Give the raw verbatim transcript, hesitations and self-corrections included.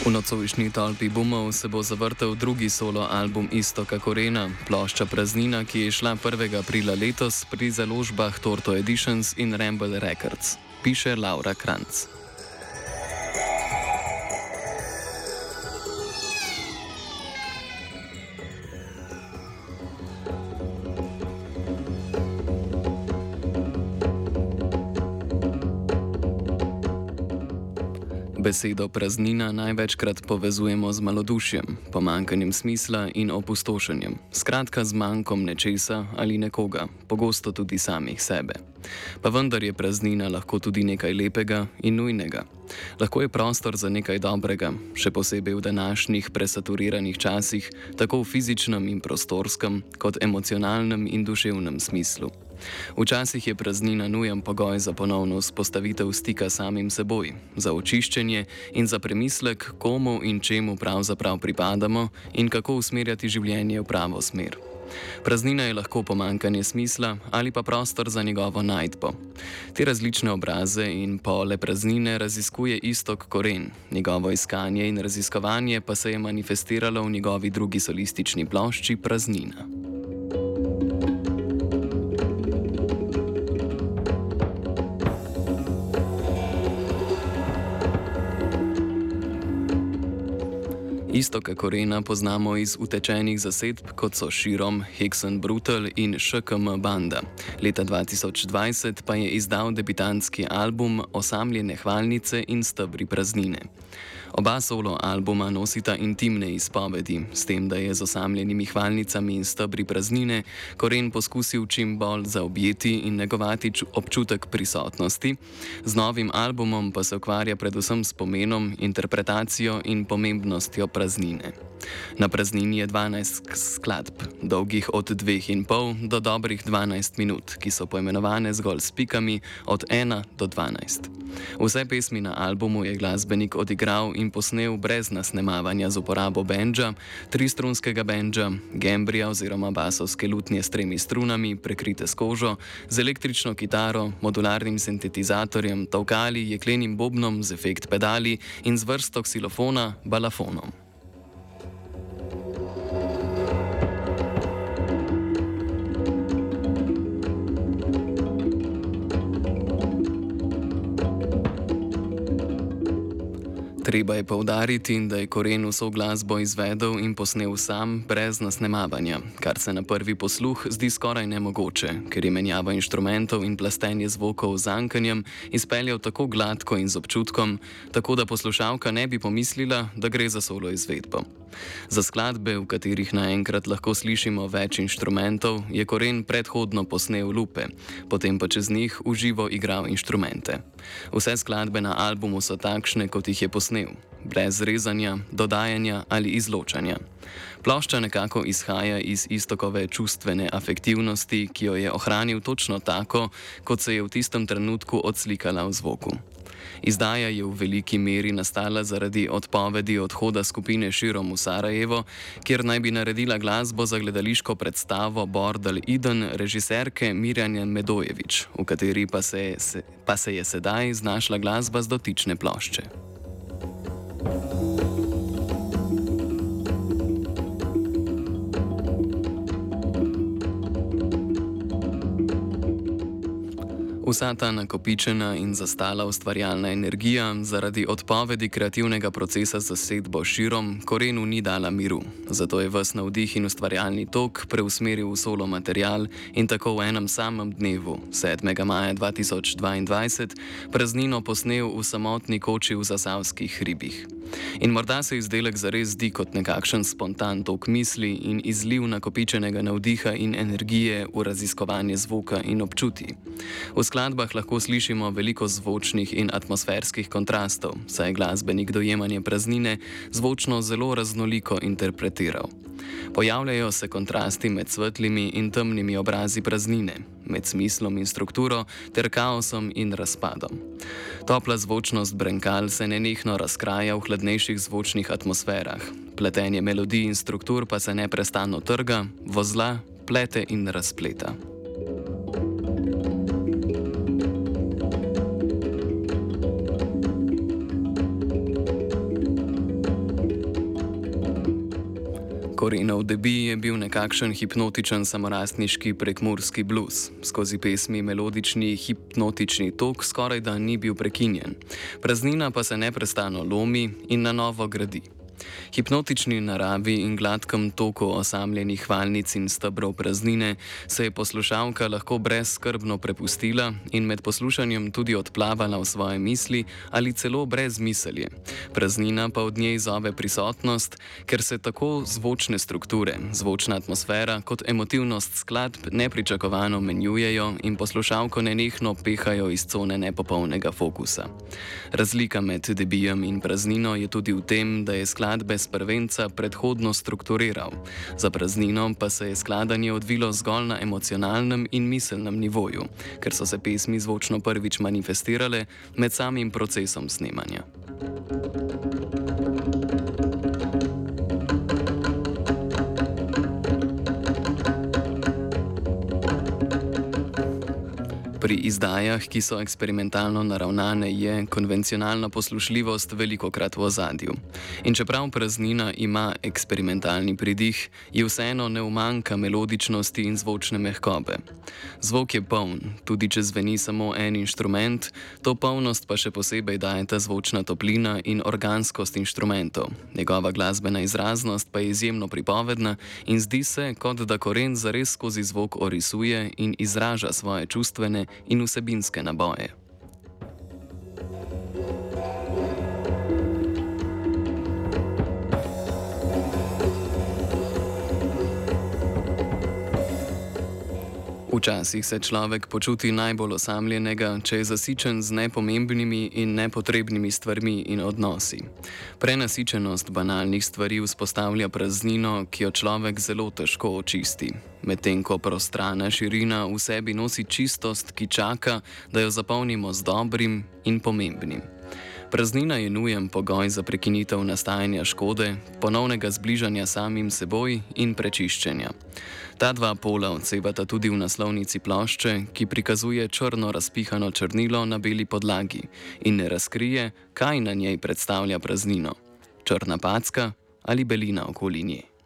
V nocojšnji tolpi bumov se bo zavrtel drugi solo album Iztoka Korena, plošča Praznina, ki je šla prvega aprila letos pri založbah Torto Editions in Ramble Records, piše Laura Kranc. Besedo praznina največkrat povezujemo z malodušjem, pomanjkanjem smisla in opustošenjem, skratka z manjkom nečesa ali nekoga, pogosto tudi samih sebe. Pa vendar je praznina lahko tudi nekaj lepega in nujnega. Lahko je prostor za nekaj dobrega, še posebej v današnjih presaturiranih časih, tako v fizičnem in prostorskem, kot emocionalnem in duševnem smislu. Včasih je praznina nujen pogoj za ponovno vzpostavitev stika s samim seboj, za očiščenje in za premislek, komu in čemu pravzaprav pripadamo in kako usmerjati življenje v pravo smer. Praznina je lahko pomanjkanje smisla ali pa prostor za njegovo najdbo. Te različne obraze in pole praznine raziskuje Iztok Koren, njegovo iskanje in raziskovanje pa se je manifestiralo v njegovi drugi solistični plošči Praznina. Iztoka Korena poznamo iz utečenih zasedb, kot so Širom, Heksen Brutal in Š K M Banda. Leta dva tisoč dvajset pa je izdal debitantski album Osamljene hvalnice in Stebri praznine. Oba solo albuma nosita intimne izpovedi, s tem, da je z osamljenimi hvalnicami in Stebri praznine Koren poskusil čim bolj zaobjeti in negovati občutek prisotnosti, z novim albumom pa se ukvarja predvsem s pomenom, interpretacijo in pomembnostjo praznine. Na praznini je dvanajst skladb, dolgih od dveh in pol do dobrih dvanajst minut, ki so poimenovane zgolj s pikami od ena do dvanajst. Vse pesmi na albumu je glasbenik odigral in posnel brez nasnemavanja z uporabo bendža, tristrunskega bendža, gembrija oziroma basovske lutnje s tremi strunami, prekrite s kožo, z električno kitaro, modularnim sintetizatorjem, tolkali, jeklenim bobnom z efekt pedali in z vrsto ksilofona, balafonom. Treba je poudariti, da je Koren vso glasbo izvedel in posnel sam, brez nasnemavanja, kar se na prvi posluh zdi skoraj nemogoče, ker je menjava inštrumentov in plastenje zvokov z ankanjem izpeljal tako gladko in z občutkom, tako da poslušalka ne bi pomislila, da gre za solo izvedbo. Za skladbe, v katerih naenkrat lahko slišimo več inštrumentov, je Koren predhodno posnel lupe, potem pa čez njih v živo igral inštrumente. Vse skladbe na albumu so takšne, kot jih je posnel, brez rezanja, dodajanja ali izločanja. Plošča nekako izhaja iz Iztokove čustvene afektivnosti, ki jo je ohranil točno tako, kot se je v tistem trenutku odslikala v zvoku. Izdaja je v veliki meri nastala zaradi odpovedi odhoda skupine Širom v Sarajevo, kjer naj bi naredila glasbo za gledališko predstavo Bordel Eden režiserke Mirjane Medojević, v kateri pa se, se, pa se je sedaj znašla glasba z dotične plošče. Vsa ta nakopičena in zastala ustvarjalna energija zaradi odpovedi kreativnega procesa z zasedbo Širom Korenu ni dala miru, zato je ves navdih in ustvarjalni tok preusmeril v solo material in tako v enem samem dnevu, sedmega maja dva tisoč dvaindvajset, praznino posnel v samotni koči v Zasavskih hribih. In morda se izdelek zares zdi kot nekakšen spontan tok misli in izliv nakopičenega navdiha in energije v raziskovanje zvoka in občutij. V skladbah lahko slišimo veliko zvočnih in atmosferskih kontrastov, saj je glasbenik dojemanje praznine zvočno zelo raznoliko interpretiral. Pojavljajo se kontrasti med svetlimi in temnimi obrazi praznine, med smislom in strukturo ter kaosom in razpadom. Topla zvočnost brenkal se nenehno razkraja v hladnejših zvočnih atmosferah, pletenje melodij in struktur pa se neprestano trga, vozla, plete in razpleta. Korenov debi je bil nekakšen hipnotičen samorastniški prekmurski blues. Skozi pesmi melodični hipnotični tok skoraj da ni bil prekinjen. Praznina pa se neprestano lomi in na novo gradi. Hipnotični naravi in gladkem toku osamljenih hvalnic in stebrov praznine se je poslušalka lahko brezskrbno prepustila in med poslušanjem tudi odplavala v svoje misli ali celo brez miselje. Praznina pa od nje zove prisotnost, ker se tako zvočne strukture, zvočna atmosfera kot emotivnost skladb nepričakovano menjujejo in poslušalko nenehno pehajo iz cone nepopolnega fokusa. Razlika med debijem in praznino je tudi v tem, da je skladba bez prvenca predhodno strukturiral. Za praznino pa se je skladanje odvilo zgolj na emocionalnem in miselnem nivoju, ker so se pesmi zvočno prvič manifestirale med samim procesom snemanja. Pri izdajah, ki so eksperimentalno naravnane, je konvencionalna poslušljivost velikokrat v ozadju. In čeprav praznina ima eksperimentalni pridih, ji vseeno ne umanjka melodičnosti in zvočne mehkobe. Zvok je poln, tudi če zveni samo en inštrument, to polnost pa še posebej dajeta zvočna toplina in organskost inštrumentov. Njegova glasbena izraznost pa je izjemno pripovedna in zdi se, kot da Koren zares skozi zvok orisuje in izraža svoje čustvene in vsebinske naboje. Včasih se človek počuti najbolj osamljenega, če je zasičen z nepomembnimi in nepotrebnimi stvarmi in odnosi. Prenasičenost banalnih stvari vzpostavlja praznino, ki jo človek zelo težko očisti. Medtem ko prostrana širina v sebi nosi čistost, ki čaka, da jo zapolnimo z dobrim in pomembnim. Praznina je nujen pogoj za prekinitev nastajanja škode, ponovnega zbližanja samim seboj in prečiščenja. Ta dva pola odsevata tudi v naslovnici plošče, ki prikazuje črno razpihano črnilo na beli podlagi in ne razkrije, kaj na njej predstavlja praznino: črna packa ali belina okoli nje.